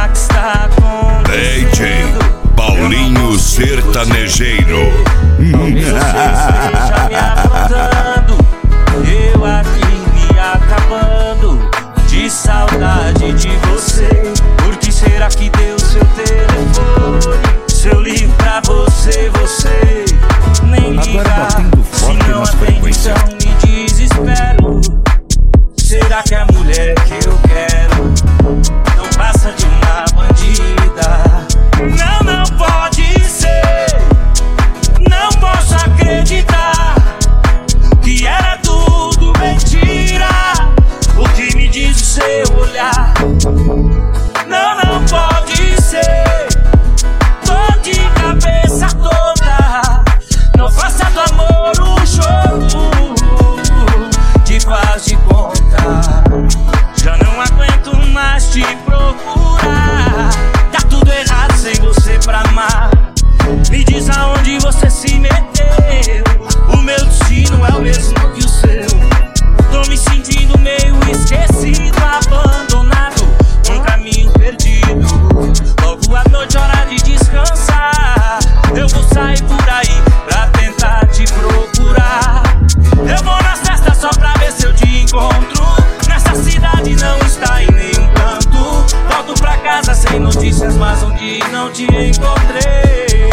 será que está acontecendo? DJ Paulinho Sertanejeiro. Talvez você esteja me aprontando, eu aqui me acabando de saudade de você. Por que será que deu seu telefone? Se eu ligo pra você, você nem liga. Se não atende, então me desespero. Será que a mulher que eu quero não passa de uma bandida? Não, não pode ser. Não posso acreditar que era tudo mentira. O que me diz o seu olhar? Não, não pode ser. Tô de cabeça toda. Não faça do amor um jogo de faz de conta. Já não aguento mais te procurar. Tá tudo errado sem você pra amar. Me diz aonde você se meteu. O meu destino é o mesmo que o seu. Tô me sentindo meio esquecido, abandonado, num caminho perdido. Logo à noite, hora de descansar. Eu vou sair por aí pra tentar te procurar. Eu vou nas festas só pra ver se eu te encontro. Nessa cidade não está em nenhum canto. Volto pra casa sem notícias, mas onde não te encontrei.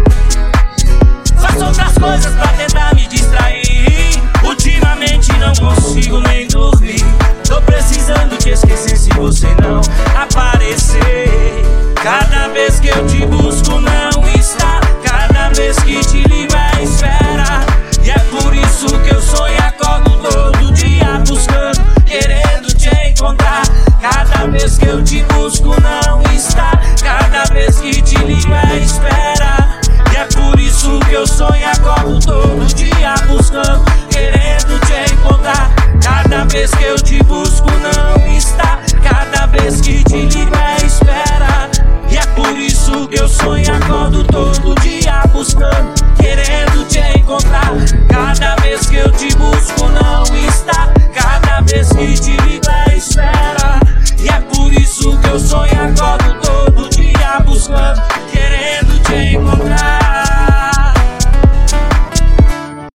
Faço outras coisas pra tentar me distrair. Ultimamente não consigo nem dormir. Tô precisando te esquecer se você não aparecer. Cada vez que eu te busco não está. Cada vez que te ligo é espera. E é por isso que eu sonho e acordo todo dia buscando, querendo te encontrar. Cada vez que eu te busco não está. Cada vez que te ligo é espera. E é por isso que eu sonho e acordo todo dia buscando, querendo te encontrar. Cada vez que eu te busco não está. Cada vez que te ligo é espera. E é por isso que eu sonho e acordo todo dia buscando, querendo te encontrar. Cada vez que eu te